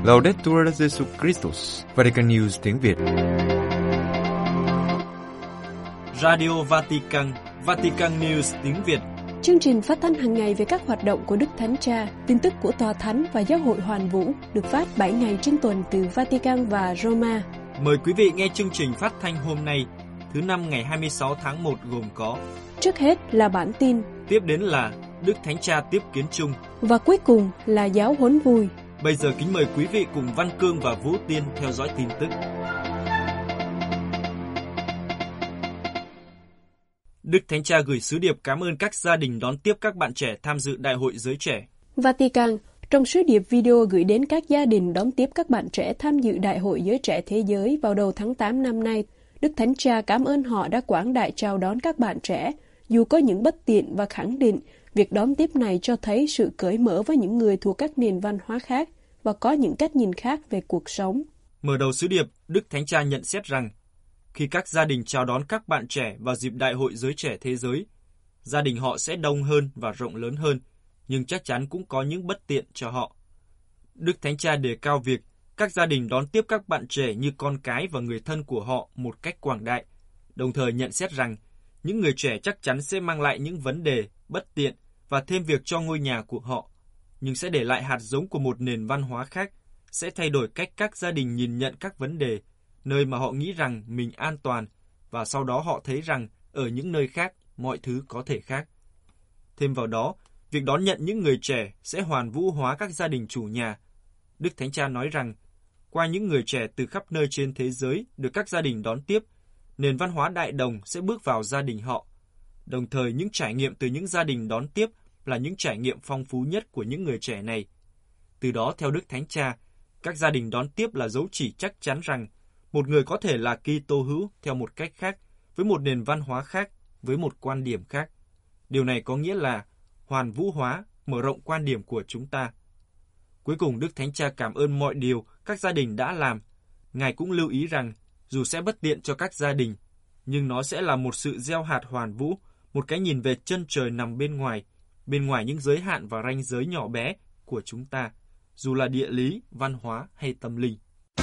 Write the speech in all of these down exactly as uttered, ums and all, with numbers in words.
Laudetur Jesus Christus, Vatican News tiếng Việt. Radio Vatican, Vatican News tiếng Việt. Chương trình phát thanh hàng ngày về các hoạt động của Đức Thánh Cha, tin tức của Tòa Thánh và Giáo hội Hoàn Vũ được phát bảy ngày trên tuần từ Vatican và Roma. Mời quý vị nghe chương trình phát thanh hôm nay, thứ năm ngày hai mươi sáu tháng một gồm có: trước hết là bản tin, tiếp đến là Đức Thánh Cha tiếp kiến chung và cuối cùng là giáo huấn vui. Bây giờ kính mời quý vị cùng Văn Cương và Vũ Tiên theo dõi tin tức. Đức Thánh Cha gửi sứ điệp cảm ơn các gia đình đón tiếp các bạn trẻ tham dự Đại hội Giới Trẻ. Vatican, trong sứ điệp video gửi đến các gia đình đón tiếp các bạn trẻ tham dự Đại hội Giới Trẻ Thế giới vào đầu tháng tám năm nay, Đức Thánh Cha cảm ơn họ đã quảng đại chào đón các bạn trẻ, dù có những bất tiện, và khẳng định việc đón tiếp này cho thấy sự cởi mở với những người thuộc các nền văn hóa khác và có những cách nhìn khác về cuộc sống. Mở đầu sứ điệp, Đức Thánh Cha nhận xét rằng, khi các gia đình chào đón các bạn trẻ vào dịp Đại hội Giới Trẻ Thế giới, gia đình họ sẽ đông hơn và rộng lớn hơn, nhưng chắc chắn cũng có những bất tiện cho họ. Đức Thánh Cha đề cao việc các gia đình đón tiếp các bạn trẻ như con cái và người thân của họ một cách quảng đại, đồng thời nhận xét rằng những người trẻ chắc chắn sẽ mang lại những vấn đề, bất tiện và thêm việc cho ngôi nhà của họ, nhưng sẽ để lại hạt giống của một nền văn hóa khác, sẽ thay đổi cách các gia đình nhìn nhận các vấn đề, nơi mà họ nghĩ rằng mình an toàn, và sau đó họ thấy rằng ở những nơi khác mọi thứ có thể khác. Thêm vào đó, việc đón nhận những người trẻ sẽ hoàn vũ hóa các gia đình chủ nhà. Đức Thánh Cha nói rằng, qua những người trẻ từ khắp nơi trên thế giới được các gia đình đón tiếp, nền văn hóa đại đồng sẽ bước vào gia đình họ. Đồng thời, những trải nghiệm từ những gia đình đón tiếp là những trải nghiệm phong phú nhất của những người trẻ này. Từ đó, theo Đức Thánh Cha, các gia đình đón tiếp là dấu chỉ chắc chắn rằng một người có thể là Kitô hữu theo một cách khác, với một nền văn hóa khác, với một quan điểm khác. Điều này có nghĩa là hoàn vũ hóa, mở rộng quan điểm của chúng ta. Cuối cùng, Đức Thánh Cha cảm ơn mọi điều các gia đình đã làm. Ngài cũng lưu ý rằng, dù sẽ bất tiện cho các gia đình, nhưng nó sẽ là một sự gieo hạt hoàn vũ, một cái nhìn về chân trời nằm bên ngoài, bên ngoài những giới hạn và ranh giới nhỏ bé của chúng ta, dù là địa lý, văn hóa hay tâm linh.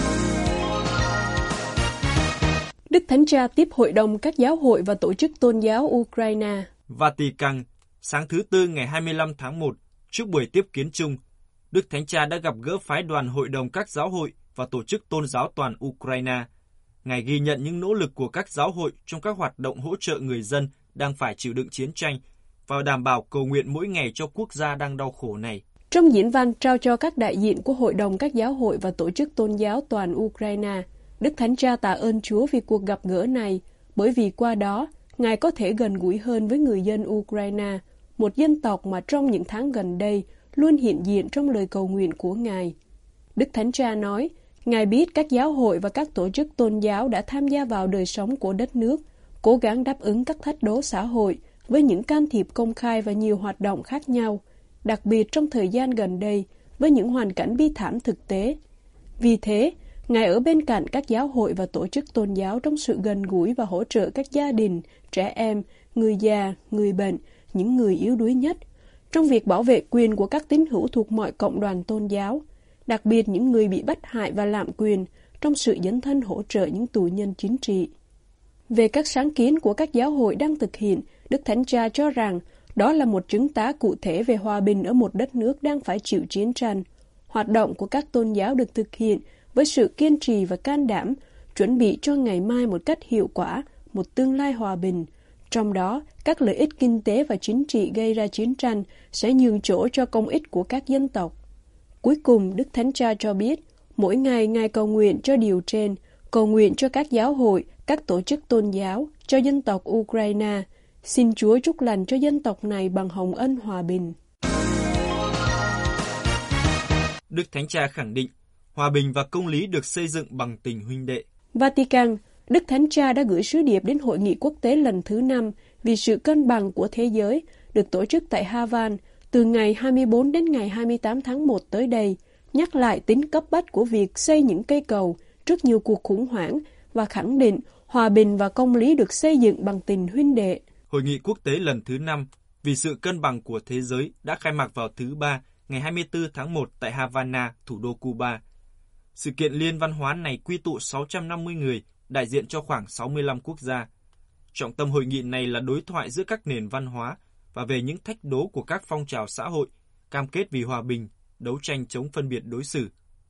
Đức Thánh Cha tiếp hội đồng các giáo hội và tổ chức tôn giáo Ukraine. Vatican, sáng thứ Tư ngày hai mươi lăm tháng một, trước buổi tiếp kiến chung, Đức Thánh Cha đã gặp gỡ phái đoàn hội đồng các giáo hội và tổ chức tôn giáo toàn Ukraine. Ngài ghi nhận những nỗ lực của các giáo hội trong các hoạt động hỗ trợ người dân đang phải chịu đựng chiến tranh và đảm bảo cầu nguyện mỗi ngày cho quốc gia đang đau khổ này. Trong diễn văn trao cho các đại diện của hội đồng các giáo hội và tổ chức tôn giáo toàn Ukraine, Đức Thánh Cha tạ ơn Chúa vì cuộc gặp gỡ này, bởi vì qua đó, Ngài có thể gần gũi hơn với người dân Ukraine, một dân tộc mà trong những tháng gần đây luôn hiện diện trong lời cầu nguyện của Ngài. Đức Thánh Cha nói, Ngài biết các giáo hội và các tổ chức tôn giáo đã tham gia vào đời sống của đất nước, cố gắng đáp ứng các thách đố xã hội với những can thiệp công khai và nhiều hoạt động khác nhau, đặc biệt trong thời gian gần đây với những hoàn cảnh bi thảm thực tế. Vì thế, Ngài ở bên cạnh các giáo hội và tổ chức tôn giáo trong sự gần gũi và hỗ trợ các gia đình, trẻ em, người già, người bệnh, những người yếu đuối nhất, trong việc bảo vệ quyền của các tín hữu thuộc mọi cộng đoàn tôn giáo, đặc biệt những người bị bắt hại và lạm quyền, trong sự dấn thân hỗ trợ những tù nhân chính trị. Về các sáng kiến của các giáo hội đang thực hiện, Đức Thánh Cha cho rằng đó là một chứng tá cụ thể về hòa bình ở một đất nước đang phải chịu chiến tranh. Hoạt động của các tôn giáo được thực hiện với sự kiên trì và can đảm, chuẩn bị cho ngày mai một cách hiệu quả, một tương lai hòa bình. Trong đó, các lợi ích kinh tế và chính trị gây ra chiến tranh sẽ nhường chỗ cho công ích của các dân tộc. Cuối cùng, Đức Thánh Cha cho biết, mỗi ngày Ngài cầu nguyện cho điều trên, cầu nguyện cho các giáo hội, các tổ chức tôn giáo, cho dân tộc Ukraine. Xin Chúa chúc lành cho dân tộc này bằng hồng ân hòa bình. Đức Thánh Cha khẳng định, hòa bình và công lý được xây dựng bằng tình huynh đệ. Vatican, Đức Thánh Cha đã gửi sứ điệp đến Hội nghị quốc tế lần thứ năm vì sự cân bằng của thế giới, được tổ chức tại Havan từ ngày hai mươi bốn đến ngày hai mươi tám tháng một tới đây, nhắc lại tính cấp bách của việc xây những cây cầu trước nhiều cuộc khủng hoảng và khẳng định hòa bình và công lý được xây dựng bằng tình huynh đệ. Hội nghị quốc tế lần thứ năm vì sự cân bằng của thế giới đã khai mạc vào thứ Ba, ngày hai mươi tư tháng một tại Havana, thủ đô Cuba. Sự kiện liên văn hóa này quy tụ sáu trăm năm mươi người, đại diện cho khoảng sáu mươi lăm quốc gia. Trọng tâm hội nghị này là đối thoại giữa các nền văn hóa và về những thách đố của các phong trào xã hội, cam kết vì hòa bình, đấu tranh chống phân biệt đối xử.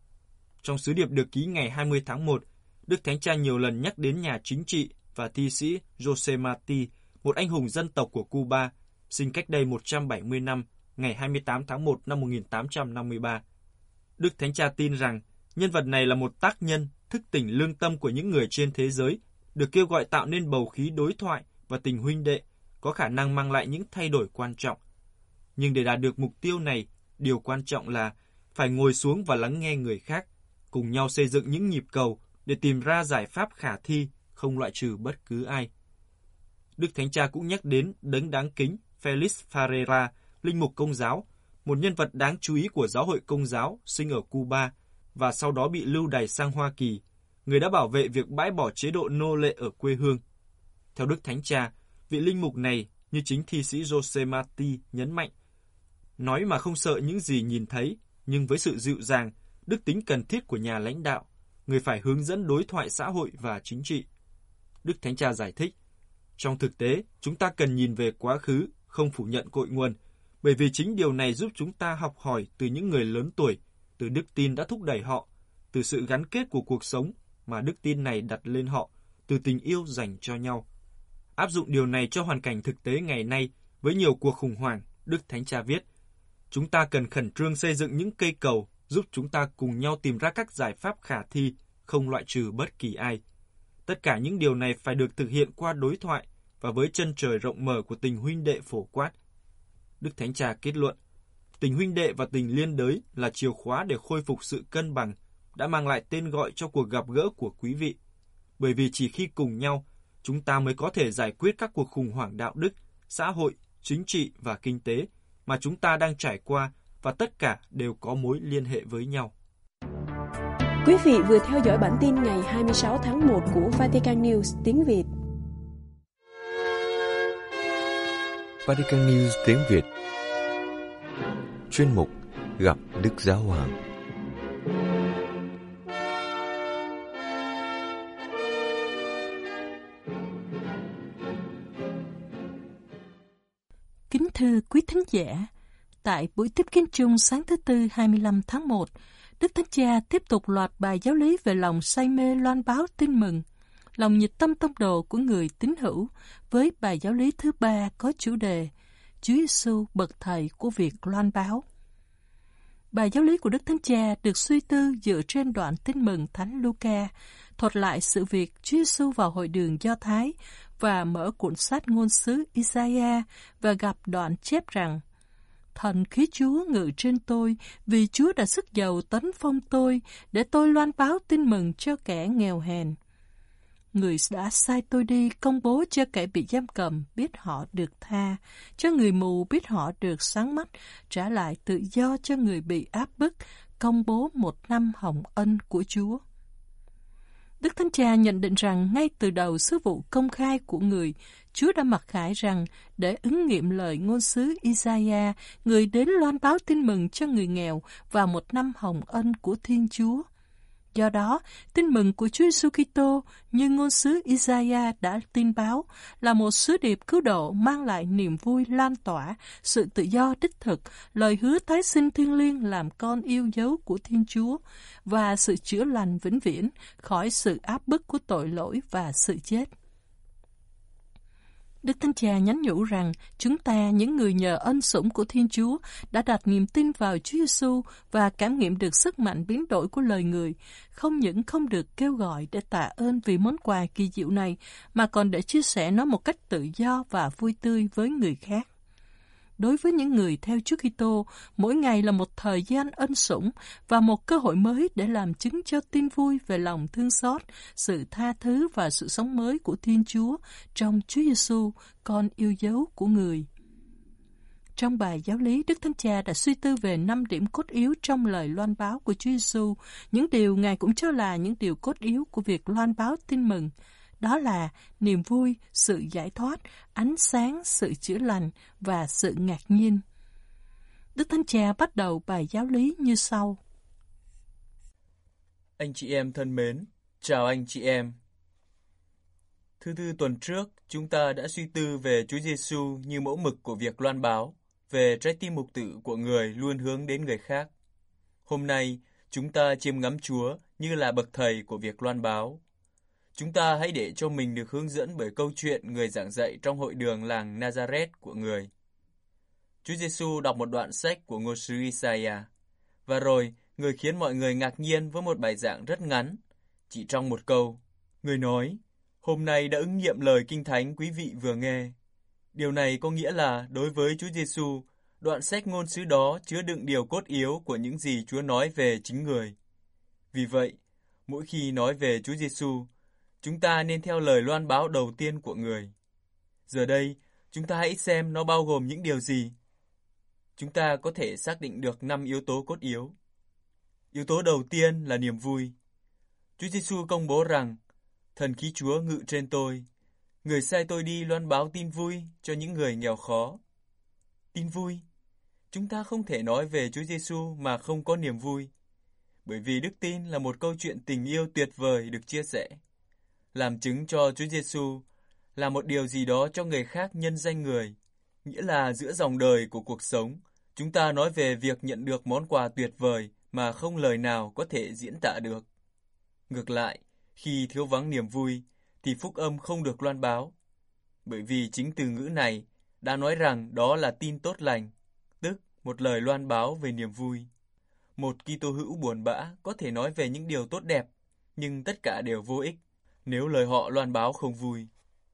Trong sứ điệp được ký ngày hai mươi tháng một, Đức Thánh Cha nhiều lần nhắc đến nhà chính trị và thi sĩ José Martí, một anh hùng dân tộc của Cuba, sinh cách đây một trăm bảy mươi năm, ngày hai mươi tám tháng một năm một nghìn tám trăm năm mươi ba. Đức Thánh Cha tin rằng nhân vật này là một tác nhân thức tỉnh lương tâm của những người trên thế giới, được kêu gọi tạo nên bầu khí đối thoại và tình huynh đệ, có khả năng mang lại những thay đổi quan trọng. Nhưng để đạt được mục tiêu này, điều quan trọng là phải ngồi xuống và lắng nghe người khác, cùng nhau xây dựng những nhịp cầu để tìm ra giải pháp khả thi, không loại trừ bất cứ ai. Đức Thánh Cha cũng nhắc đến đấng đáng kính Felix Ferreira, linh mục Công giáo, một nhân vật đáng chú ý của giáo hội Công giáo sinh ở Cuba và sau đó bị lưu đày sang Hoa Kỳ, người đã bảo vệ việc bãi bỏ chế độ nô lệ ở quê hương. Theo Đức Thánh Cha, vị linh mục này, như chính thi sĩ José Martí nhấn mạnh, nói mà không sợ những gì nhìn thấy, nhưng với sự dịu dàng, đức tính cần thiết của nhà lãnh đạo, người phải hướng dẫn đối thoại xã hội và chính trị. Đức Thánh Cha giải thích, trong thực tế, chúng ta cần nhìn về quá khứ, không phủ nhận cội nguồn, bởi vì chính điều này giúp chúng ta học hỏi từ những người lớn tuổi, từ đức tin đã thúc đẩy họ, từ sự gắn kết của cuộc sống mà đức tin này đặt lên họ, từ tình yêu dành cho nhau. Áp dụng điều này cho hoàn cảnh thực tế ngày nay với nhiều cuộc khủng hoảng, Đức Thánh Cha viết, chúng ta cần khẩn trương xây dựng những cây cầu giúp chúng ta cùng nhau tìm ra các giải pháp khả thi, không loại trừ bất kỳ ai. Tất cả những điều này phải được thực hiện qua đối thoại và với chân trời rộng mở của tình huynh đệ phổ quát. Đức Thánh Cha kết luận, tình huynh đệ và tình liên đới là chìa khóa để khôi phục sự cân bằng, đã mang lại tên gọi cho cuộc gặp gỡ của quý vị. Bởi vì chỉ khi cùng nhau, chúng ta mới có thể giải quyết các cuộc khủng hoảng đạo đức, xã hội, chính trị và kinh tế mà chúng ta đang trải qua, và tất cả đều có mối liên hệ với nhau. Quý vị vừa theo dõi bản tin ngày hai mươi sáu tháng một của Vatican News tiếng Việt. Vatican News tiếng Việt. Chuyên mục Gặp Đức Giáo Hoàng. Kính thưa quý thính giả, tại buổi tiếp kiến chung sáng thứ Tư hai mươi lăm tháng một, Đức Thánh Cha tiếp tục loạt bài giáo lý về lòng say mê loan báo tin mừng, lòng nhiệt tâm tông đồ của người tín hữu, với bài giáo lý thứ ba có chủ đề Chúa Giêsu bậc thầy của việc loan báo. Bài giáo lý của Đức Thánh Cha được suy tư dựa trên đoạn tin mừng Thánh Luca, thuật lại sự việc Chúa Giêsu vào hội đường Do Thái và mở cuốn sách ngôn sứ Isaiah và gặp đoạn chép rằng: Thần khí Chúa ngự trên tôi, vì Chúa đã sức dầu tấn phong tôi, để tôi loan báo tin mừng cho kẻ nghèo hèn. Người đã sai tôi đi công bố cho kẻ bị giam cầm biết họ được tha, cho người mù biết họ được sáng mắt, trả lại tự do cho người bị áp bức, công bố một năm hồng ân của Chúa. Đức Thánh Cha nhận định rằng ngay từ đầu sứ vụ công khai của người, Chúa đã mặc khải rằng để ứng nghiệm lời ngôn sứ Isaiah, người đến loan báo tin mừng cho người nghèo và một năm hồng ân của Thiên Chúa. Do đó, tin mừng của Chúa Giêsu Kitô như ngôn sứ Isaiah đã tin báo là một sứ điệp cứu độ mang lại niềm vui lan tỏa, sự tự do đích thực, lời hứa tái sinh thiêng liêng làm con yêu dấu của Thiên Chúa và sự chữa lành vĩnh viễn khỏi sự áp bức của tội lỗi và sự chết. Đức Thánh Cha nhắn nhủ rằng chúng ta, những người nhờ ân sủng của Thiên Chúa, đã đặt niềm tin vào Chúa Giêsu và cảm nghiệm được sức mạnh biến đổi của lời Người, không những không được kêu gọi để tạ ơn vì món quà kỳ diệu này, mà còn để chia sẻ nó một cách tự do và vui tươi với người khác. Đối với những người theo Chúa Kitô, mỗi ngày là một thời gian ân sủng và một cơ hội mới để làm chứng cho tin vui về lòng thương xót, sự tha thứ và sự sống mới của Thiên Chúa trong Chúa Giêsu, con yêu dấu của người. Trong bài giáo lý, Đức Thánh Cha đã suy tư về năm điểm cốt yếu trong lời loan báo của Chúa Giêsu, những điều Ngài cũng cho là những điều cốt yếu của việc loan báo tin mừng. Đó là niềm vui, sự giải thoát, ánh sáng, sự chữa lành và sự ngạc nhiên. Đức Thánh Cha bắt đầu bài giáo lý như sau. Anh chị em thân mến, chào anh chị em. Thứ tư tuần trước, chúng ta đã suy tư về Chúa Giêsu như mẫu mực của việc loan báo, về trái tim mục tử của người luôn hướng đến người khác. Hôm nay, chúng ta chiêm ngắm Chúa như là bậc thầy của việc loan báo. Chúng ta hãy để cho mình được hướng dẫn bởi câu chuyện người giảng dạy trong hội đường làng Nazareth của người. Chúa Giêsu đọc một đoạn sách của ngôn sứ Isaiah, và rồi người khiến mọi người ngạc nhiên với một bài giảng rất ngắn, chỉ trong một câu. Người nói, hôm nay đã ứng nghiệm lời Kinh Thánh quý vị vừa nghe. Điều này có nghĩa là đối với Chúa Giêsu, đoạn sách ngôn sứ đó chứa đựng điều cốt yếu của những gì Chúa nói về chính người. Vì vậy, mỗi khi nói về Chúa Giêsu, chúng ta nên theo lời loan báo đầu tiên của người. Giờ đây, chúng ta hãy xem nó bao gồm những điều gì. Chúng ta có thể xác định được năm yếu tố cốt yếu. Yếu tố đầu tiên là niềm vui. Chúa Giêsu công bố rằng, thần khí Chúa ngự trên tôi, người sai tôi đi loan báo tin vui cho những người nghèo khó. Tin vui? Chúng ta không thể nói về Chúa Giêsu mà không có niềm vui, bởi vì đức tin là một câu chuyện tình yêu tuyệt vời được chia sẻ. Làm chứng cho Chúa Giêsu là một điều gì đó cho người khác nhân danh người, nghĩa là giữa dòng đời của cuộc sống, chúng ta nói về việc nhận được món quà tuyệt vời mà không lời nào có thể diễn tả được. Ngược lại, khi thiếu vắng niềm vui, thì phúc âm không được loan báo, bởi vì chính từ ngữ này đã nói rằng đó là tin tốt lành, tức một lời loan báo về niềm vui. Một Kitô hữu buồn bã có thể nói về những điều tốt đẹp, nhưng tất cả đều vô ích nếu lời họ loan báo không vui.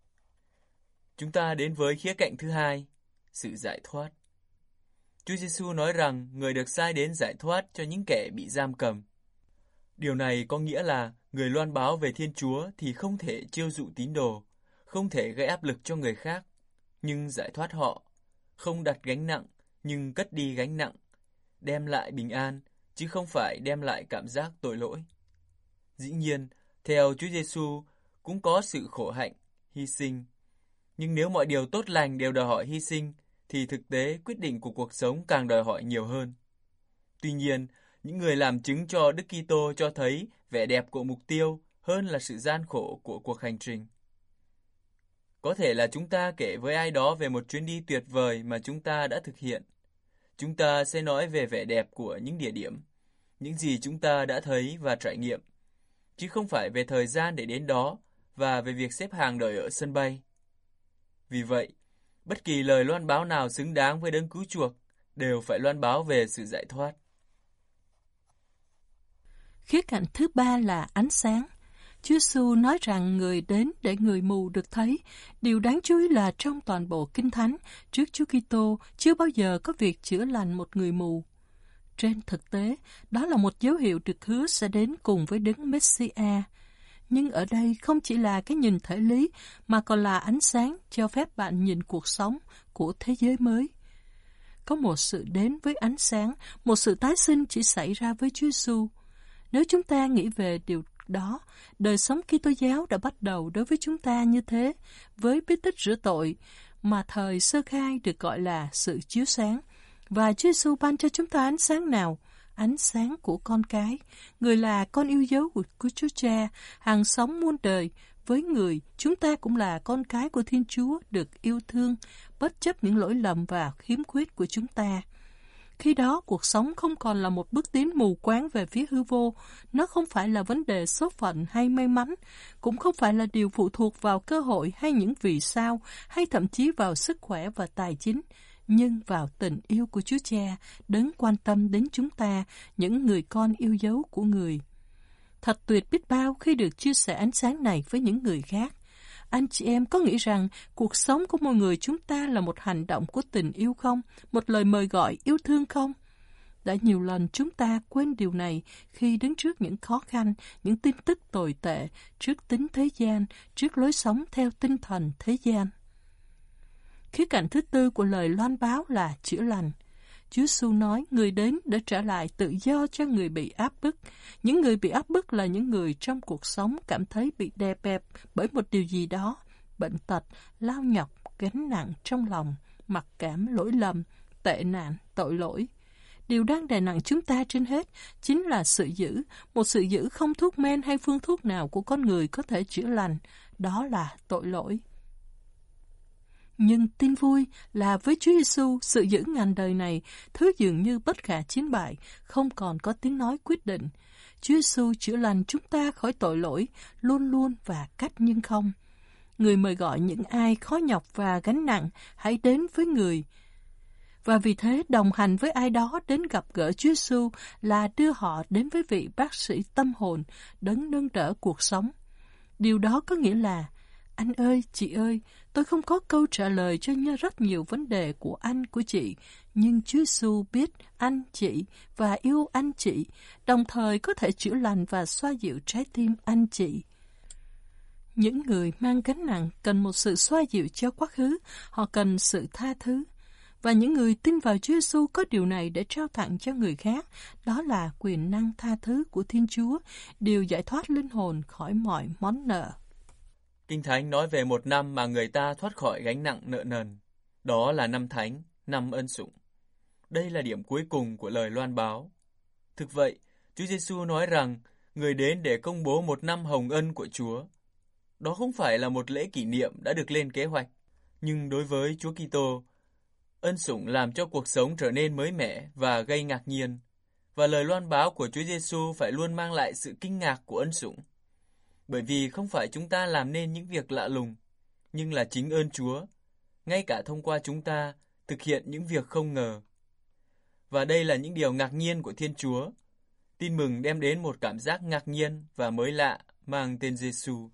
Chúng ta đến với khía cạnh thứ hai, sự giải thoát. Chúa Giêsu nói rằng người được sai đến giải thoát cho những kẻ bị giam cầm. Điều này có nghĩa là người loan báo về Thiên Chúa thì không thể chiêu dụ tín đồ, không thể gây áp lực cho người khác, nhưng giải thoát họ, không đặt gánh nặng, nhưng cất đi gánh nặng, đem lại bình an, chứ không phải đem lại cảm giác tội lỗi. Dĩ nhiên, theo Chúa Giêsu cũng có sự khổ hạnh, hy sinh. Nhưng nếu mọi điều tốt lành đều đòi hỏi hy sinh, thì thực tế quyết định của cuộc sống càng đòi hỏi nhiều hơn. Tuy nhiên, những người làm chứng cho Đức Kitô cho thấy vẻ đẹp của mục tiêu hơn là sự gian khổ của cuộc hành trình. Có thể là chúng ta kể với ai đó về một chuyến đi tuyệt vời mà chúng ta đã thực hiện. Chúng ta sẽ nói về vẻ đẹp của những địa điểm, những gì chúng ta đã thấy và trải nghiệm, chứ không phải về thời gian để đến đó và về việc xếp hàng đợi ở sân bay. Vì vậy, bất kỳ lời loan báo nào xứng đáng với đấng cứu chuộc đều phải loan báo về sự giải thoát. Khía cạnh thứ ba là ánh sáng. Chúa Giêsu nói rằng người đến để người mù được thấy. Điều đáng chú ý là trong toàn bộ Kinh Thánh, trước Chúa Kitô chưa bao giờ có việc chữa lành một người mù. Trên thực tế, đó là một dấu hiệu được hứa sẽ đến cùng với đấng Messia. Nhưng ở đây không chỉ là cái nhìn thể lý, mà còn là ánh sáng cho phép bạn nhìn cuộc sống của thế giới mới. Có một sự đến với ánh sáng, một sự tái sinh chỉ xảy ra với Chúa Giêsu. Nếu chúng ta nghĩ về điều đó, đời sống Kitô giáo đã bắt đầu đối với chúng ta như thế, với bí tích rửa tội, mà thời sơ khai được gọi là sự chiếu sáng. Và Chúa Giêsu ban cho chúng ta ánh sáng nào? Ánh sáng của con cái. Người là con yêu dấu của Chúa Cha, hàng sống muôn đời. Với người, chúng ta cũng là con cái của Thiên Chúa, được yêu thương, bất chấp những lỗi lầm và khiếm khuyết của chúng ta. Khi đó, cuộc sống không còn là một bước tiến mù quáng về phía hư vô. Nó không phải là vấn đề số phận hay may mắn, cũng không phải là điều phụ thuộc vào cơ hội hay những vì sao, hay thậm chí vào sức khỏe và tài chính, nhưng vào tình yêu của Chúa Cha, đấng quan tâm đến chúng ta, những người con yêu dấu của người. Thật tuyệt biết bao khi được chia sẻ ánh sáng này với những người khác. Anh chị em có nghĩ rằng cuộc sống của mọi người chúng ta là một hành động của tình yêu không? Một lời mời gọi yêu thương không? Đã nhiều lần chúng ta quên điều này khi đứng trước những khó khăn, những tin tức tồi tệ, trước tính thế gian, trước lối sống theo tinh thần thế gian. Khía cạnh thứ tư của lời loan báo là chữa lành. Chúa Giêsu nói người đến để trả lại tự do cho người bị áp bức. Những người bị áp bức là những người trong cuộc sống cảm thấy bị đè bẹp bởi một điều gì đó, bệnh tật, lao nhọc, gánh nặng trong lòng, mặc cảm, lỗi lầm, tệ nạn, tội lỗi. Điều đang đè nặng chúng ta trên hết chính là sự dữ, một sự dữ không thuốc men hay phương thuốc nào của con người có thể chữa lành, đó là tội lỗi. Nhưng tin vui là với Chúa Giêsu, sự dữ ngàn đời này, thứ dường như bất khả chiến bại, không còn có tiếng nói quyết định. Chúa Giêsu chữa lành chúng ta khỏi tội lỗi, luôn luôn và cách nhưng không. Người mời gọi những ai khó nhọc và gánh nặng, hãy đến với người. Và vì thế, đồng hành với ai đó đến gặp gỡ Chúa Giêsu là đưa họ đến với vị bác sĩ tâm hồn, đấng nâng đỡ cuộc sống. Điều đó có nghĩa là, anh ơi, chị ơi, tôi không có câu trả lời cho rất nhiều vấn đề của anh, của chị, nhưng Chúa Giêsu biết anh, chị và yêu anh chị, đồng thời có thể chữa lành và xoa dịu trái tim anh chị. Những người mang gánh nặng cần một sự xoa dịu cho quá khứ, họ cần sự tha thứ. Và những người tin vào Chúa Giêsu có điều này để trao tặng cho người khác, đó là quyền năng tha thứ của Thiên Chúa, điều giải thoát linh hồn khỏi mọi món nợ. Kinh Thánh nói về một năm mà người ta thoát khỏi gánh nặng nợ nần. Đó là năm Thánh, năm ân sủng. Đây là điểm cuối cùng của lời loan báo. Thực vậy, Chúa Giêsu nói rằng người đến để công bố một năm hồng ân của Chúa. Đó không phải là một lễ kỷ niệm đã được lên kế hoạch, nhưng đối với Chúa Kitô, ân sủng làm cho cuộc sống trở nên mới mẻ và gây ngạc nhiên, và lời loan báo của Chúa Giêsu phải luôn mang lại sự kinh ngạc của ân sủng. Bởi vì không phải chúng ta làm nên những việc lạ lùng, nhưng là chính ơn Chúa, ngay cả thông qua chúng ta thực hiện những việc không ngờ. Và đây là những điều ngạc nhiên của Thiên Chúa. Tin mừng đem đến một cảm giác ngạc nhiên và mới lạ mang tên Giêsu.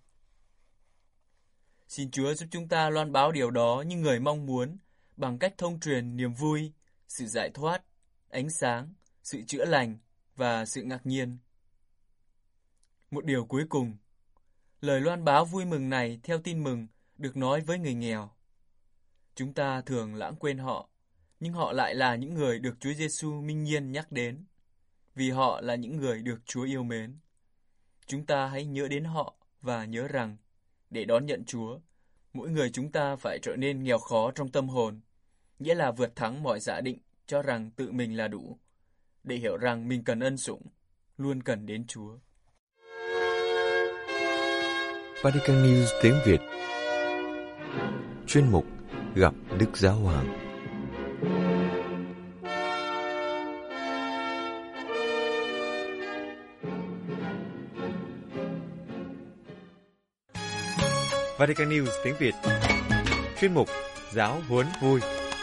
Xin Chúa giúp chúng ta loan báo điều đó như người mong muốn, bằng cách thông truyền niềm vui, sự giải thoát, ánh sáng, sự chữa lành và sự ngạc nhiên. Một điều cuối cùng, lời loan báo vui mừng này theo tin mừng được nói với người nghèo. Chúng ta thường lãng quên họ, nhưng họ lại là những người được Chúa Giêsu minh nhiên nhắc đến, vì họ là những người được Chúa yêu mến. Chúng ta hãy nhớ đến họ và nhớ rằng, để đón nhận Chúa, mỗi người chúng ta phải trở nên nghèo khó trong tâm hồn, nghĩa là vượt thắng mọi giả định cho rằng tự mình là đủ, để hiểu rằng mình cần ân sủng, luôn cần đến Chúa. Vatican News tiếng Việt. Chuyên mục Gặp Đức Giáo Hoàng. Vatican News tiếng Việt. Chuyên mục Giáo huấn vui.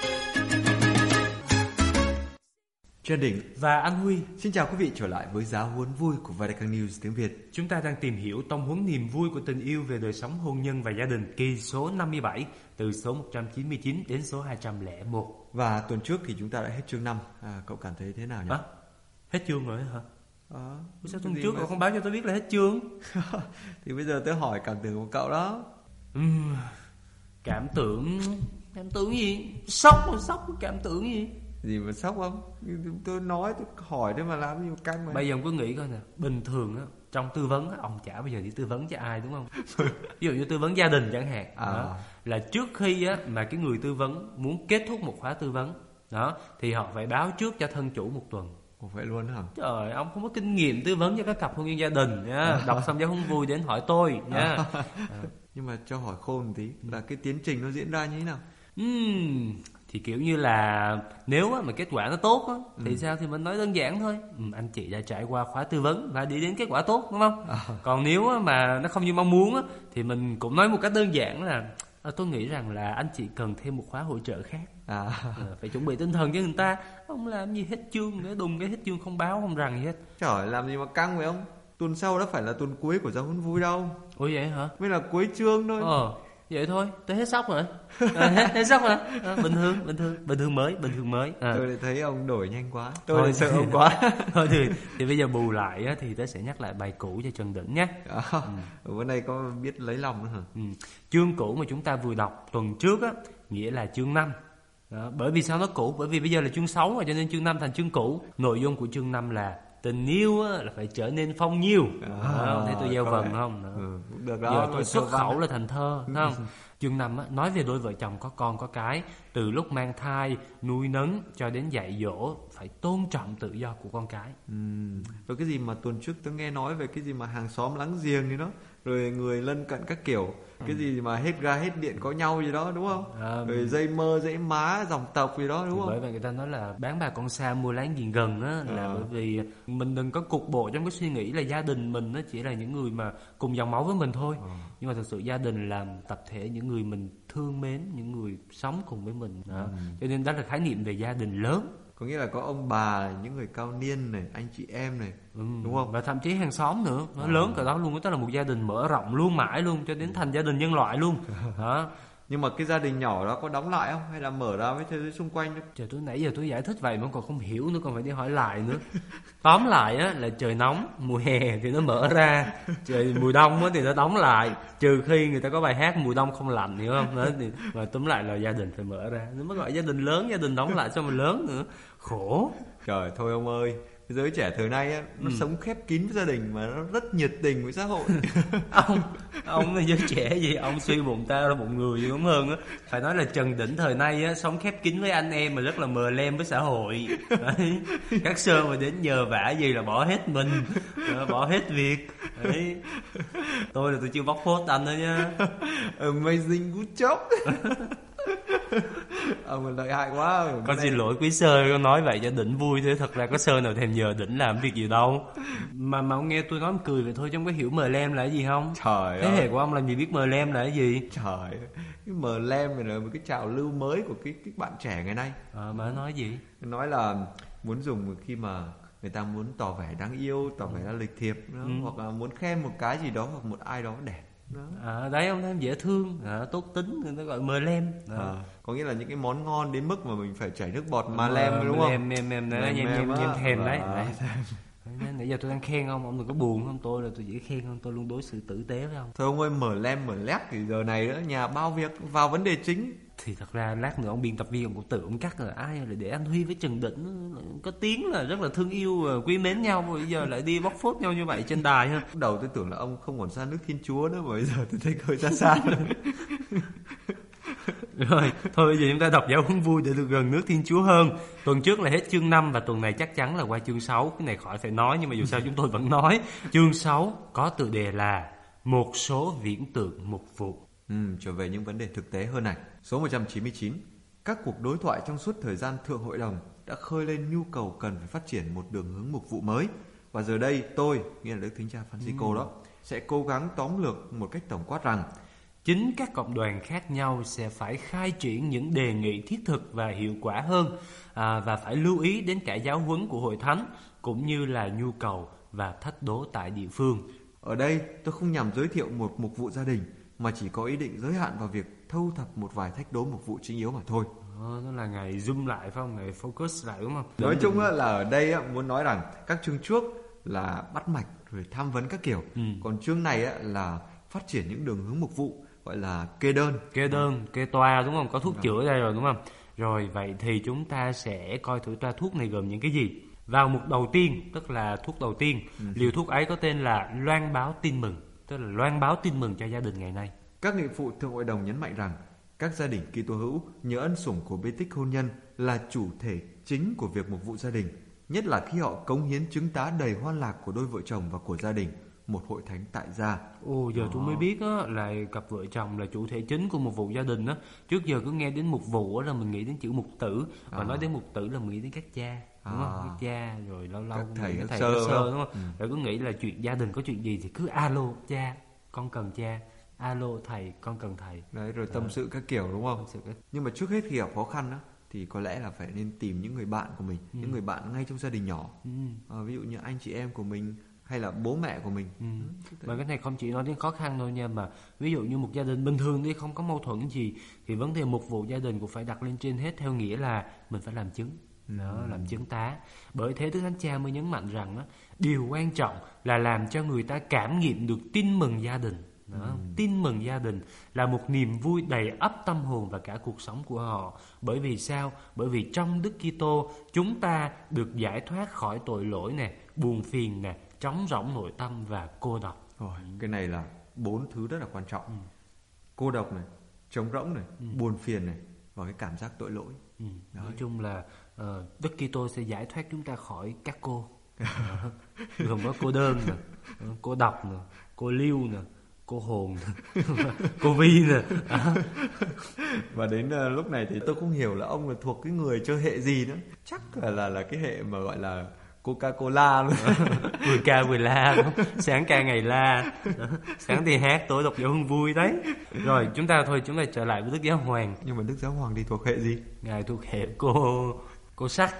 Trần Đỉnh và An Huy xin chào quý vị trở lại với Giáo huấn vui của Vatican News tiếng Việt. Chúng ta đang tìm hiểu tông huấn niềm vui của tình yêu về đời sống hôn nhân và gia đình, kỳ số năm mươi bảy, từ số một trăm chín mươi chín đến số hai trăm lẻ một. Và tuần trước thì chúng ta đã hết chương năm. À, cậu cảm thấy thế nào nhỉ? À, hết chương rồi hả? À, sao tuần trước mà... cậu không báo cho tôi biết là hết chương? Thì bây giờ tôi hỏi cảm tưởng của cậu đó. Uhm, cảm tưởng... Cảm tưởng gì? Sốc mà sốc, cảm tưởng gì? Gì mà sốc không? Tôi nói, tôi hỏi thế mà làm gì mà căng mà. Bây giờ ông cứ nghĩ coi nè, bình thường á, trong tư vấn á, ông chả bao giờ đi tư vấn cho ai đúng không? Ví dụ như tư vấn gia đình chẳng hạn, à. Đó, là trước khi á mà cái người tư vấn muốn kết thúc một khóa tư vấn, đó, thì họ phải báo trước cho thân chủ một tuần. Ủa vậy luôn hả? Trời, ông không có kinh nghiệm tư vấn cho các cặp hôn nhân gia đình nha. À. Đọc xong giáo huấn vui đến hỏi tôi nha. À. À. Nhưng mà cho hỏi khôn một tí, là cái tiến trình nó diễn ra như thế nào? Uhm, thì kiểu như là nếu mà kết quả nó tốt á, thì ừ. sao thì mình nói đơn giản thôi. Ừ, anh chị đã trải qua khóa tư vấn và đi đến kết quả tốt đúng không? À. Còn nếu mà nó không như mong muốn á, thì mình cũng nói một cách đơn giản là à, tôi nghĩ rằng là anh chị cần thêm một khóa hỗ trợ khác. À. À, phải chuẩn bị tinh thần cho người ta. Ông làm gì hết chương nữa, đùng cái hết chương không báo không rằng gì hết. Trời, làm gì mà căng vậy ông? Tuần sau đó phải là tuần cuối của giáo huấn vui đâu. Ủa vậy hả? Mới là cuối chương thôi. Ờ, vậy thôi, tôi hết sốc rồi. À, hết, hết sốc rồi. À, bình thường, bình thường, bình thường mới, bình thường mới. À. Tôi lại thấy ông đổi nhanh quá. Tôi thôi, lại sợ ông quá. Thôi thì, thì bây giờ bù lại á, thì tớ sẽ nhắc lại bài cũ cho Trần Đỉnh nhé. À, ừ. Bữa nay có biết lấy lòng nữa hả? Ừ. Chương cũ mà chúng ta vừa đọc tuần trước á, nghĩa là chương năm. Đó, bởi vì sao nó cũ? Bởi vì bây giờ là chương sáu rồi, cho nên chương năm thành chương cũ. Nội dung của chương năm là tình yêu á, là phải trở nên phong nhiêu. À, à, thấy tôi gieo vần không? Ừ, được đó. Giờ tôi xuất khẩu là thành thơ, không? Chương năm á, nói về đôi vợ chồng có con có cái, từ lúc mang thai, nuôi nấng cho đến dạy dỗ, phải tôn trọng tự do của con cái. Ừ. Rồi cái gì mà tuần trước tôi nghe nói về cái gì mà hàng xóm láng giềng thì đó, rồi người lân cận các kiểu, cái gì mà hết ga hết điện có nhau gì đó đúng không? À, rồi dây mơ dãy má dòng tộc gì đó đúng không? Bởi vậy người ta nói là bán bà con xa mua láng giềng gần á, là à. Bởi vì mình đừng có cục bộ trong cái suy nghĩ là gia đình mình nó chỉ là những người mà cùng dòng máu với mình thôi. À. Nhưng mà thật sự gia đình là tập thể những người mình thương mến, những người sống cùng với mình đó. Ừ. Cho nên đó là khái niệm về gia đình lớn. Có nghĩa là có ông bà, những người cao niên này, anh chị em này, ừ. đúng không? Và thậm chí hàng xóm nữa, nó à. lớn cả đó luôn, đó là một gia đình mở rộng luôn mãi luôn, cho đến thành gia đình nhân loại luôn. Đó. Nhưng mà cái gia đình nhỏ đó có đóng lại không? Hay là mở ra với thế giới xung quanh thôi? Trời, tôi nãy giờ tôi giải thích vậy mà còn không hiểu nữa, còn phải đi hỏi lại nữa. Tóm lại á là trời nóng, mùa hè thì nó mở ra, trời mùa đông á thì nó đóng lại. Trừ khi người ta có bài hát mùa đông không lạnh, hiểu không? Đó, thì, mà túm lại là gia đình phải mở ra. Nó mới gọi gia đình lớn, gia đình đóng lại sao mà lớn nữa. Khổ. Trời, thôi ông ơi. Cái giới trẻ thời nay á, nó ừ. sống khép kín với gia đình mà nó rất nhiệt tình với xã hội. Ông, ông là giới trẻ gì? Ông suy bụng ta ra bụng người gì đúng hơn á. Phải nói là Trần Đỉnh thời nay á, sống khép kín với anh em mà rất là mờ lem với xã hội. Đấy. Các sơ mà đến nhờ vả gì là bỏ hết mình, bỏ hết việc. Đấy. Tôi là tôi chưa bóc phốt anh đó nha. Amazing good job. Ông mình lợi hại quá. Con xin lỗi quý sơ, con nói vậy cho Đỉnh vui thế, thật ra có sơ nào thèm nhờ Đỉnh làm việc gì đâu. Mà mà ông nghe tôi nói cười vậy thôi, chứ không có hiểu mờ lem là cái gì không? Trời thế ơi. hệ của ông làm gì biết mờ lem là cái gì? Trời, cái mờ lem này là một cái trào lưu mới của cái, cái bạn trẻ ngày nay. À, mà nói gì? Nói là muốn dùng khi mà người ta muốn tỏ vẻ đáng yêu, tỏ vẻ là lịch thiệp đó, ừ. hoặc là muốn khen một cái gì đó hoặc một ai đó đẹp. Đó. À, đấy ông thấy dễ thương, à, tốt tính, người ta gọi mờ lem. À, có nghĩa là những cái món ngon đến mức mà mình phải chảy nước bọt mà lem đúng không? Lem, mềm, mềm, nhem, nhem, nhem thèm đấy. Đấy. Nãy giờ tôi đang khen ông, ông đừng có buồn không? Tôi là tôi chỉ khen không, tôi luôn đối xử tử tế với ông. Thôi ông ơi, mở lem mở lép thì giờ này đó, nhà bao việc, vào vấn đề chính. Thì thật ra lát nữa ông biên tập viên ông cũng tự ông cắt rồi, ai lại để anh Huy với Trần Đỉnh có tiếng là rất là thương yêu quý mến nhau, bây giờ lại đi bóc phốt nhau như vậy trên đài ha. Lúc đầu tôi tưởng là ông không còn xa nước Thiên Chúa nữa, mà bây giờ tôi thấy hơi xa xa rồi. Rồi, thôi bây giờ chúng ta đọc giáo huấn vui để được gần nước Thiên Chúa hơn. Tuần trước là hết chương năm và tuần này chắc chắn là qua chương sáu. Cái này khỏi phải nói nhưng mà dù sao chúng tôi vẫn nói. Chương sáu có tựa đề là một số viễn tượng mục vụ. Ừ, trở về những vấn đề thực tế hơn này. Số một trăm chín mươi chín. Các cuộc đối thoại trong suốt thời gian Thượng Hội đồng đã khơi lên nhu cầu cần phải phát triển một đường hướng mục vụ mới. Và giờ đây tôi, nghĩa là Đức Thánh Cha Francisco ừ. đó, sẽ cố gắng tóm lược một cách tổng quát rằng chính các cộng đoàn khác nhau sẽ phải khai triển những đề nghị thiết thực và hiệu quả hơn, à, và phải lưu ý đến cả giáo huấn của Hội Thánh cũng như là nhu cầu và thách đố tại địa phương. Ở đây tôi không nhằm giới thiệu một mục vụ gia đình mà chỉ có ý định giới hạn vào việc thâu thập một vài thách đố mục vụ chính yếu mà thôi. Ờ, đó là ngày zoom lại phải không? Ngày focus lại đúng không? Nói chung là ở đây muốn nói rằng các chương trước là bắt mạch rồi tham vấn các kiểu, ừ. còn chương này là phát triển những đường hướng mục vụ, gọi là kê đơn. Kê đơn, kê toa đúng không? Có thuốc chữa đây rồi đúng không? Rồi vậy thì chúng ta sẽ coi thử toa thuốc này gồm những cái gì. Vào mục đầu tiên, tức là thuốc đầu tiên, ừ. liều thuốc ấy có tên là loan báo tin mừng, tức là loan báo tin mừng cho gia đình ngày nay. Các nghị phụ Thượng Hội đồng nhấn mạnh rằng các gia đình Kitô hữu nhờ ân sủng của bê tích hôn nhân là chủ thể chính của việc mục vụ gia đình, nhất là khi họ cống hiến chứng tá đầy hoan lạc của đôi vợ chồng và của gia đình, một hội thánh tại gia. Ồ, giờ tôi mới biết á, là cặp vợ chồng là chủ thể chính của một vụ gia đình á. Trước giờ cứ nghe đến mục vụ á là mình nghĩ đến chữ mục tử, và à. nói đến mục tử là mình nghĩ đến các cha, đúng à. không? Các cha, rồi lâu lâu các thầy, các thầy sơ, các sơ đúng không? Ừ. Rồi cứ nghĩ là chuyện gia đình có chuyện gì thì cứ alo cha, con cần cha, alo thầy, con cần thầy. Đấy, rồi tâm à. sự các kiểu đúng không? Các... Nhưng mà trước hết khi gặp khó khăn á, thì có lẽ là phải nên tìm những người bạn của mình, ừ. những người bạn ngay trong gia đình nhỏ, ừ. à, ví dụ như anh chị em của mình hay là bố mẹ của mình. Ừ. Mà cái này không chỉ nói đến khó khăn thôi nha, mà ví dụ như một gia đình bình thường đi, không có mâu thuẫn gì, thì vấn đề mục vụ gia đình cũng phải đặt lên trên hết, theo nghĩa là mình phải làm chứng. Đó, ừ. làm chứng tá. Bởi thế Đức Thánh Cha mới nhấn mạnh rằng đó, điều quan trọng là làm cho người ta cảm nghiệm được tin mừng gia đình. Đó, ừ. Tin mừng gia đình là một niềm vui đầy ắp tâm hồn và cả cuộc sống của họ. Bởi vì sao? Bởi vì trong Đức Kitô chúng ta được giải thoát khỏi tội lỗi nè, buồn phiền nè, trống rỗng nội tâm và cô độc. Rồi, cái này là bốn thứ rất là quan trọng. Ừ. Cô độc này, trống rỗng này, ừ. buồn phiền này và cái cảm giác tội lỗi. Ừ. Nói chung là uh, Đức Kitô sẽ giải thoát chúng ta khỏi các cô. Gồm có cô đơn nè, cô độc nè, cô Lưu nè, cô Hồn nè, cô Vi nè. À. Và đến uh, lúc này thì tôi không hiểu là ông là thuộc cái người chơi hệ gì nữa. Chắc là là, là cái hệ mà gọi là Coca-Cola luôn. Vừa ca vừa la, sáng ca ngày la, sáng thì hát, tối đọc dấu hương vui đấy. Rồi chúng ta thôi, chúng ta trở lại với Đức Giáo Hoàng. Nhưng mà Đức Giáo Hoàng thì thuộc hệ gì? Ngài thuộc hệ cô cô sắc.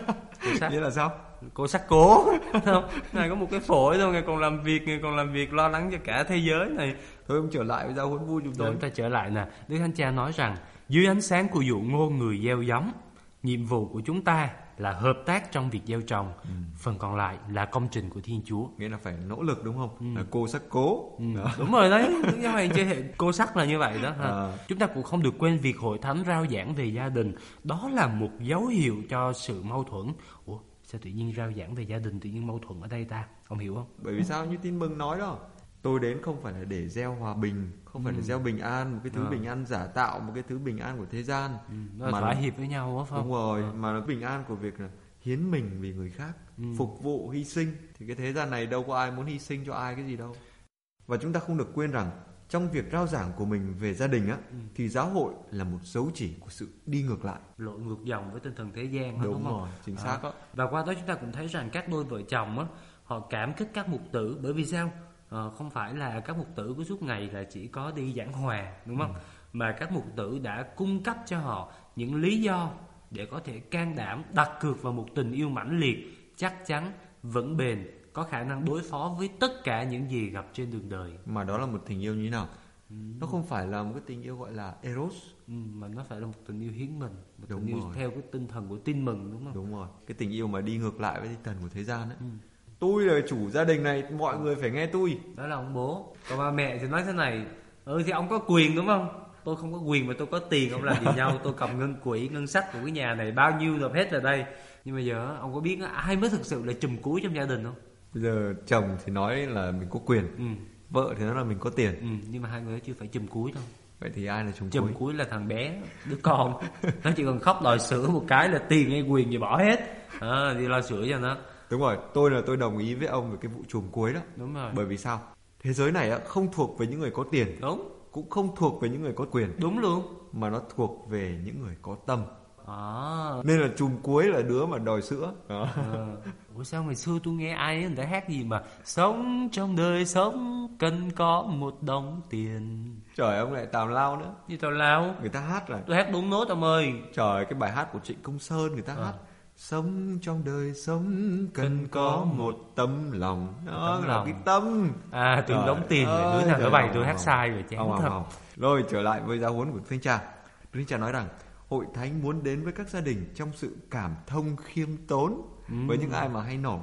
Cô sắc. Nghĩa là sao? Cô sắc cố, không? Ngài có một cái phổi thôi, ngài còn làm việc, ngài còn làm việc lo lắng cho cả thế giới này. Thôi ông trở lại với giáo huấn vui chúng tôi. Chúng ta trở lại nè. Đức Thánh Cha nói rằng dưới ánh sáng của dụ ngôn người gieo giống, nhiệm vụ của chúng ta là hợp tác trong việc gieo trồng, ừ. phần còn lại là công trình của Thiên Chúa. Nghĩa là phải nỗ lực đúng không? Ừ. Là cô sắc cố. Ừ. Đúng rồi đấy, Đức Giáo Hoàng chơi hệ cô sắc là như vậy đó. Ha. À. Chúng ta cũng không được quên việc hội thánh rao giảng về gia đình. Đó là một dấu hiệu cho sự mâu thuẫn. Ủa, sao tự nhiên rao giảng về gia đình tự nhiên mâu thuẫn ở đây ta? Ông hiểu không? Bởi vì sao? Như tin mừng nói đó, tôi đến không phải là để gieo hòa bình, không phải ừ. là gieo bình an, một cái thứ à. bình an giả tạo, một cái thứ bình an của thế gian. Ừ. Nó là thỏa hiệp với nhau đó, phải không? Đúng rồi, à. mà nó bình an của việc là hiến mình vì người khác, ừ. phục vụ, hy sinh. Thì cái thế gian này đâu có ai muốn hy sinh cho ai cái gì đâu. Và chúng ta không được quên rằng trong việc rao giảng của mình về gia đình á, ừ. thì giáo hội là một dấu chỉ của sự đi ngược lại, lội ngược dòng với tinh thần thế gian. Đúng, đúng rồi, không? chính xác đó. À. Và qua đó chúng ta cũng thấy rằng các đôi vợ chồng á, họ cảm kích các mục tử. Bởi vì sao? À, không phải là các mục tử của suốt ngày là chỉ có đi giảng hòa, đúng không? Ừ. Mà các mục tử đã cung cấp cho họ những lý do để có thể can đảm đặt cược vào một tình yêu mãnh liệt, chắc chắn, vững bền, có khả năng đối phó với tất cả những gì gặp trên đường đời. Mà đó là một tình yêu như thế nào? Ừ. Nó không phải là một cái tình yêu gọi là Eros, ừ, mà nó phải là một tình yêu hiến mình, một đúng tình yêu rồi. theo cái tinh thần của tin mừng, đúng không? Đúng rồi, cái tình yêu mà đi ngược lại với tinh thần của thế gian ấy. Ừ. Tôi là chủ gia đình này, mọi người phải nghe tôi. Đó là ông bố. Còn ba mẹ thì nói thế này, ừ thì ông có quyền đúng không? Tôi không có quyền mà tôi có tiền, ông làm gì nhau? Tôi cầm ngân quỹ, ngân sách của cái nhà này bao nhiêu nộp hết vào đây. Nhưng mà giờ ông có biết ai mới thực sự là chùm cuối trong gia đình không? Bây giờ chồng thì nói là mình có quyền, ừ. vợ thì nói là mình có tiền, ừ, nhưng mà hai người chưa phải chùm cuối đâu. Vậy thì ai là chùm cuối? Chùm cuối là thằng bé, đứa con. Nó chỉ cần khóc đòi sữa một cái là tiền hay quyền gì bỏ hết, à, đi lo sữa cho nó. Đúng rồi, tôi là tôi đồng ý với ông về cái vụ chùm cuối đó. Đúng rồi. Bởi vì sao? Thế giới này không thuộc về những người có tiền. Đúng. Cũng không thuộc về những người có quyền. Đúng luôn. Mà nó thuộc về những người có tâm. À. Nên là chùm cuối là đứa mà đòi sữa. À. Ủa sao ngày xưa tôi nghe ai ấy, người ta hát gì mà sống trong đời sống cần có một đồng tiền. Trời, ông lại tào lao nữa. Gì tào lao? Người ta hát là tôi hát đúng nốt ông ơi. Trời, cái bài hát của Trịnh Công Sơn người ta à. hát sống trong đời sống cần có một tấm lòng. Đó tấm là lòng. cái tâm. À, tiền đóng tiền rồi. Đứa nào nói bài tôi hát sai rồi chán không, thật. không. Rồi trở lại với giáo huấn của Thánh Cha. Thánh Cha nói rằng hội thánh muốn đến với các gia đình trong sự cảm thông khiêm tốn ừ. với những ai mà hay nổ.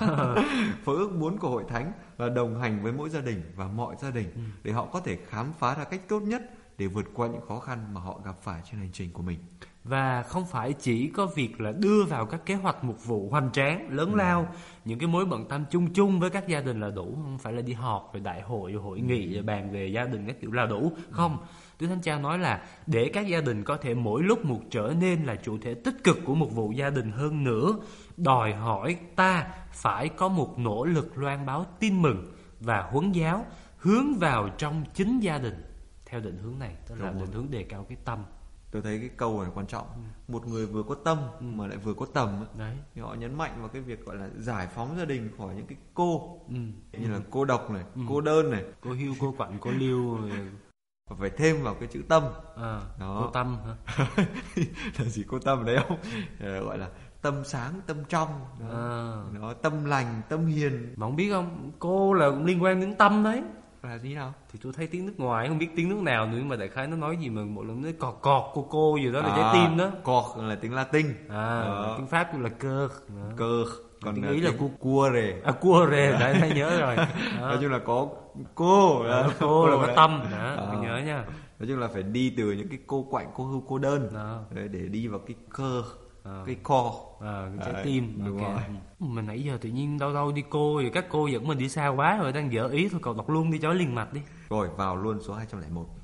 Và ước muốn của hội thánh là đồng hành với mỗi gia đình và mọi gia đình ừ. để họ có thể khám phá ra cách tốt nhất để vượt qua những khó khăn mà họ gặp phải trên hành trình của mình. Và không phải chỉ có việc là đưa vào các kế hoạch mục vụ hoành tráng, lớn ừ. lao, những cái mối bận tâm chung chung với các gia đình là đủ. Không phải là đi họp rồi đại hội rồi hội nghị rồi bàn về gia đình các kiểu là đủ. Không, Đức Thánh Cha nói là để các gia đình có thể mỗi lúc một trở nên là chủ thể tích cực của mục vụ gia đình hơn nữa, đòi hỏi ta phải có một nỗ lực loan báo tin mừng và huấn giáo hướng vào trong chính gia đình. Theo định hướng này, tức là định hướng đề cao cái tâm. Tôi thấy cái câu này quan trọng. ừ. Một người vừa có tâm ừ. mà lại vừa có tầm đấy. Thì họ nhấn mạnh vào cái việc gọi là giải phóng gia đình khỏi những cái cô ừ. như ừ. là cô độc này, ừ. cô đơn này, cô hiu, cô quạnh, cô liêu. Và phải thêm vào cái chữ tâm. À, đó. Cô tâm hả? Là gì cô tâm đấy không? À, gọi là tâm sáng, tâm trong, đó. À. Đó, tâm lành, tâm hiền. Mà không biết không, cô là liên quan đến tâm đấy. Là gì nào? Thì tôi thấy tiếng nước ngoài, không biết tiếng nước nào nữa, nhưng mà đại khái nó nói gì mà một lần nó cọt cọt cô cô gì đó là à, trái tim đó. Cọt là tiếng Latin. À, à. Tiếng Pháp là cơ. Cơ. Còn tiếng Ý là cu cua rề. À, cua rề, đấy thấy nhớ rồi. Nói chung là có cô. À, cô, cô là có đấy. Tâm, đó, à. nhớ nha. Nói chung là phải đi từ những cái cô quạnh, cô hưu, cô đơn để, để đi vào cái cơ. À. Cái co à, cái trái à, tim đúng okay. rồi. Mà nãy giờ tự nhiên đâu đâu đi cô rồi các cô dẫn mình đi xa quá rồi, đang dở ý thôi, cậu đọc luôn đi cho liền mạch đi. Rồi vào luôn số hai trăm lẻ một.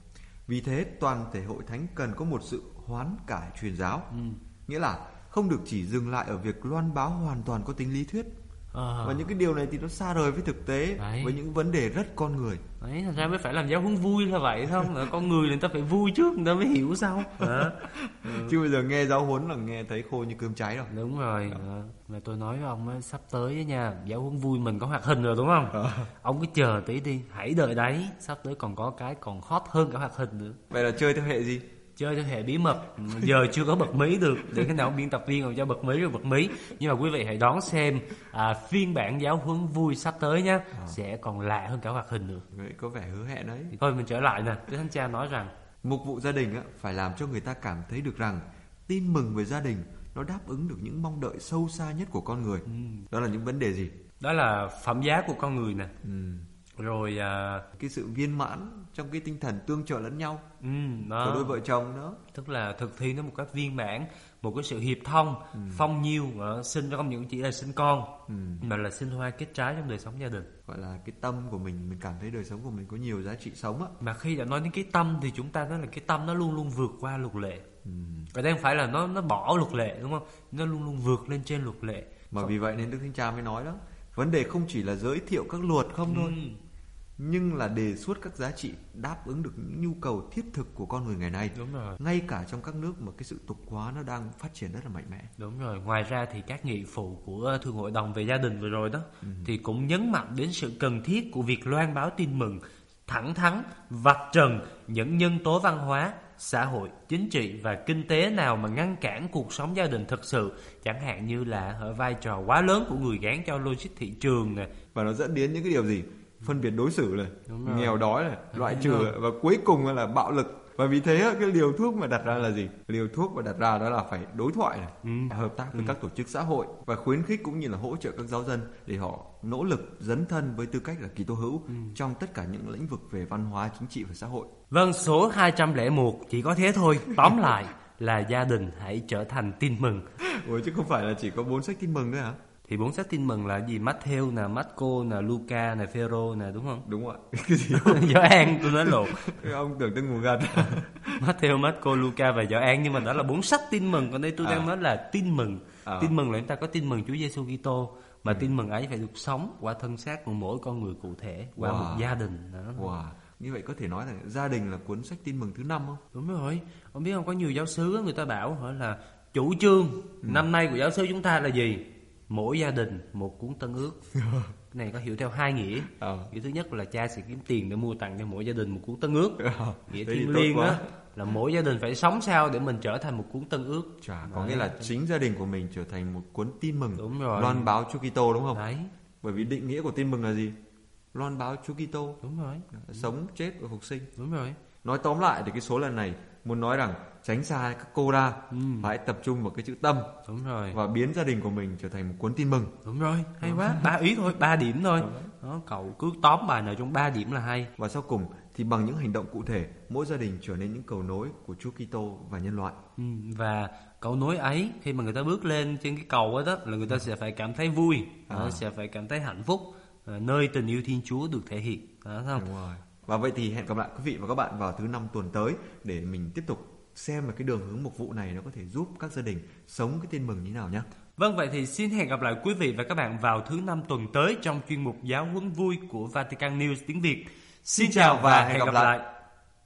Vì thế toàn thể hội thánh cần có một sự hoán cải truyền giáo. Ừ. Nghĩa là không được chỉ dừng lại ở việc loan báo hoàn toàn có tính lý thuyết. À. Và những cái điều này thì nó xa rời với thực tế. Đấy. Với những vấn đề rất con người. Đấy, thành ra mới phải làm giáo huấn vui là vậy không? Là con người người ta phải vui trước người ta mới hiểu sau. À. Ừ. Chứ bây giờ nghe giáo huấn là nghe thấy khô như cơm cháy rồi. Đúng rồi. À. Mà tôi nói với ông ấy, sắp tới ấy nha, giáo huấn vui mình có hoạt hình rồi đúng không? À. Ông cứ chờ tí đi, hãy đợi đấy. Sắp tới còn có cái còn hot hơn cả hoạt hình nữa. Vậy là chơi theo hệ gì? Chơi theo hệ bí mật, giờ chưa có bật mí được, để cái nào biên tập viên còn cho bật mí rồi bật mí. Nhưng mà quý vị hãy đón xem à, phiên bản giáo huấn vui sắp tới nhé, à. Sẽ còn lạ hơn cả hoạt hình nữa. Vậy có vẻ hứa hẹn đấy. Thì thôi mình trở lại nè, Đức Thánh Cha nói rằng mục vụ gia đình á, phải làm cho người ta cảm thấy được rằng tin mừng về gia đình nó đáp ứng được những mong đợi sâu xa nhất của con người. Ừ. Đó là những vấn đề gì? Đó là phẩm giá của con người nè. Ừ. Rồi à... cái sự viên mãn trong cái tinh thần tương trợ lẫn nhau. Ừ, đó. Của đôi vợ chồng nữa. Tức là thực thi nó một cách viên mãn, một cái sự hiệp thông, ừ. phong nhiêu, uh, sinh không những chỉ là sinh con, ừ. mà là sinh hoa kết trái trong đời sống gia đình. Gọi là cái tâm của mình, mình cảm thấy đời sống của mình có nhiều giá trị sống á. Mà khi đã nói đến cái tâm thì chúng ta nói là cái tâm nó luôn luôn vượt qua luật lệ. Ừ. Ở đây không phải là nó nó bỏ luật lệ đúng không? Nó luôn luôn vượt lên trên luật lệ. Mà vì vậy nên Đức Thánh Cha mới nói đó, vấn đề không chỉ là giới thiệu các luật không thôi. Ừ. Nhưng là đề xuất các giá trị đáp ứng được những nhu cầu thiết thực của con người ngày nay. Đúng rồi. Ngay cả trong các nước mà cái sự tục hóa nó đang phát triển rất là mạnh mẽ. Đúng rồi. Ngoài ra thì các nghị phụ của Thượng Hội đồng về gia đình vừa rồi đó, ừ. thì cũng nhấn mạnh đến sự cần thiết của việc loan báo tin mừng, thẳng thắn, vạch trần những nhân tố văn hóa, xã hội, chính trị và kinh tế nào mà ngăn cản cuộc sống gia đình thực sự, chẳng hạn như là ở vai trò quá lớn của người gán cho logic thị trường này. Và nó dẫn đến những cái điều gì? Phân biệt đối xử này, nghèo đói này, loại trừ này, và cuối cùng là bạo lực. Và vì thế cái liều thuốc mà đặt ra là gì? Liều thuốc mà đặt ra đó là phải đối thoại này, ừ. hợp tác với ừ. các tổ chức xã hội và khuyến khích cũng như là hỗ trợ các giáo dân để họ nỗ lực dấn thân với tư cách là Kitô hữu ừ. trong tất cả những lĩnh vực về văn hóa, chính trị và xã hội. Vâng, số hai trăm lẻ một chỉ có thế thôi. Tóm lại là gia đình hãy trở thành tin mừng. Ủa chứ không phải là chỉ có bốn sách tin mừng nữa hả? Thì bốn sách tin mừng là gì? Matthew nè, Marco nè, Luca nè, Phêrô nè, đúng không? Đúng rồi. Cái gì? Gioan, tôi nói lộn. Ông tưởng tôi ngủ gật. Matthew, Marco, Luca và Gioan, nhưng mà đó là bốn sách tin mừng, còn đây tôi à. đang nói là tin mừng. À. Tin mừng là chúng ta có tin mừng Chúa Giêsu Kitô, mà ừ. tin mừng ấy phải được sống qua thân xác của mỗi con người cụ thể, qua wow. một gia đình. Đó. Wow. Như vậy có thể nói rằng gia đình là cuốn sách tin mừng thứ năm không? Đúng rồi. Ông biết không, có nhiều giáo xứ người ta bảo hỏi là chủ trương ừ. năm nay của giáo xứ chúng ta là gì? Mỗi gia đình một cuốn Tân Ước. Cái này có hiểu theo hai nghĩa. À. Nghĩa thứ nhất là cha sẽ kiếm tiền để mua tặng cho mỗi gia đình một cuốn Tân Ước. À. Nghĩa thiêng liêng đó là mỗi gia đình phải sống sao để mình trở thành một cuốn Tân Ước. Chà, có nghĩa là chính gia đình của mình trở thành một cuốn tin mừng. Đúng rồi. Loan báo Chúa Kitô đúng không? Đấy. Bởi vì định nghĩa của tin mừng là gì? Loan báo Chúa Kitô. Đúng rồi. Sống, chết và phục sinh. Đúng rồi. Nói tóm lại thì cái số lần này muốn nói rằng tránh xa các cô ra, ừ. phải tập trung vào cái chữ tâm. Đúng rồi. Và biến gia đình của mình trở thành một cuốn tin mừng. Đúng rồi, hay quá. Ba ý thôi, ba điểm thôi. Đó, cậu cứ tóm bài nào trong ba điểm là hay. Và sau cùng thì bằng những hành động cụ thể, mỗi gia đình trở nên những cầu nối của Chúa Kitô và nhân loại. Ừ, và cầu nối ấy khi mà người ta bước lên trên cái cầu ấy đó là người ta sẽ phải cảm thấy vui, à. sẽ phải cảm thấy hạnh phúc, nơi tình yêu Thiên Chúa được thể hiện. Đó, không? Đúng rồi. Và vậy thì hẹn gặp lại quý vị và các bạn vào thứ năm tuần tới để mình tiếp tục xem là cái đường hướng mục vụ này nó có thể giúp các gia đình sống cái tin mừng như nào nhé. Vâng, vậy thì xin hẹn gặp lại quý vị và các bạn vào thứ năm tuần tới trong chuyên mục Giáo huấn vui của Vatican News tiếng Việt. Xin, xin chào và hẹn gặp, gặp lại. lại.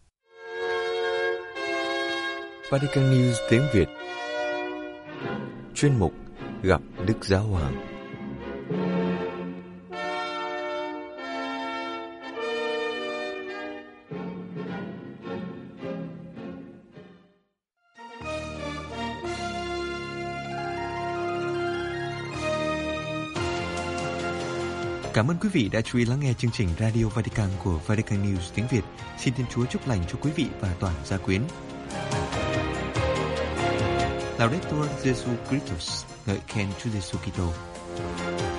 Vatican News tiếng Việt. Chuyên mục Gặp Đức Giáo Hoàng. Cảm ơn quý vị đã chú ý lắng nghe chương trình Radio Vatican của Vatican News tiếng Việt. Xin Thiên Chúa chúc lành cho quý vị và toàn gia quyến. Laudetur Jesu Christus, ngợi khen Chúa Giêsu Kitô.